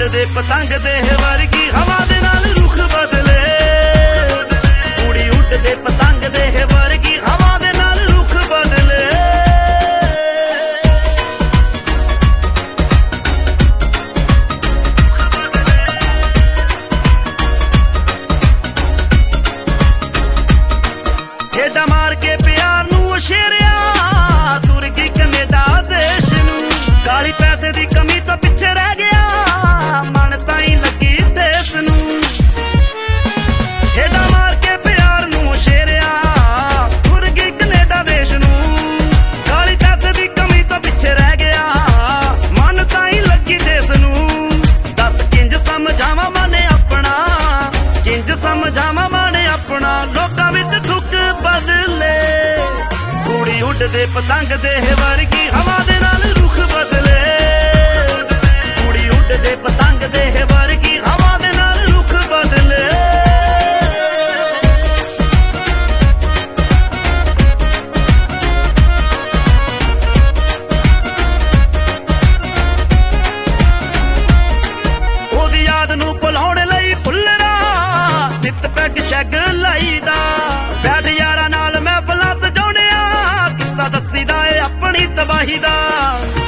ਉੱਡਦੇ ਪਤੰਗ ਦੇ ਵਰਗੀ ਹਵਾ ਦੇ ਨਾਲ ਰੁੱਖ ਬਦਲੇ। ਕੁੜੀ ਉੱਡਦੇ ਪਤੰਗ ਦੇ ਵਰਗੀ ਹਵਾ ਦੇ ਨਾਲ ਰੁੱਖ ਬਦਲੇ। ਏਡਾ ਮਾਰ ਕੇ ਪਿਆਰ ਨੂੰ ਸ਼ੇਰਿਆ ਤੁਰ ਗਈ ਕੈਨੇਡਾ ਦੇਸ਼ ਨੂੰ। ਕਾਲੀ ਪੈਸੇ ਦੀ ਕਮੀ ਤੋਂ ਪਿੱਛੇ ਰਹਿ ਗਿਆ ਮਨ ਤਾਈਂ ਲੱਗੀ ਦੇਸ਼ ਨੂੰ। ਏਡਾ ਮਾਰ ਕੇ ਪਿਆਰ ਨੂੰ ਸ਼ੇਰਿਆ ਤੁਰ ਗਈ ਕੈਨੇਡਾ ਦੇਸ਼ ਨੂੰ। ਕਾਲੀ ਪੈਸੇ ਦੀ ਕਮੀ ਤੋਂ ਪਿੱਛੇ ਰਹਿ ਗਿਆ ਮਨ ਤਾਈਂ ਲੱਗੀ ਦੇਸ਼ ਨੂੰ। ਦੱਸ ਕਿੰਜ ਸਮਝਾਵਾਂ ਮਨ ਆਪਣਾ, ਕਿੰਜ ਸਮਝਾਵਾਂ ਮਨ ਆਪਣਾ, ਲੋਕਾਂ ਵਿੱਚ ਠੁੱਕ ਬਦਲੇ। ਕੁੜੀ ਉੱਡਦੇ ਪਤੰਗ ਦੇ ਵਰਗੀ ਹਵਾ ਦੇ ਨਾਲ ਰੁੱਖ ਬਦਲੇ। ਕੁੜੀ ਉੱਡਦੇ ਪਤੰਗ ਦੇ ਵਰਗੀ ਹਵਾ ਦੇ ਨਾਲ ਰੁੱਖ ਬਦਲੇ। ਉਹਦੀ ਯਾਦ ਨੂੰ ਭੁਲਾਉਣ ਲਈ ਫੁੱਲਰਾ ਨਿੱਤ ਪੈਗ ਸ਼ੈਗ ਲਾਈਦਾ। ਬੈਠ ਯਾਰਾਂ ਨਾਲ ਮਹਿਫਲਾਂ ਸਜਾਉਣਿਆ ਕਿੱਸਾ ਦੱਸੀਦਾ ਏ ਆਪਣੀ ਤਬਾਹੀ ਦਾ।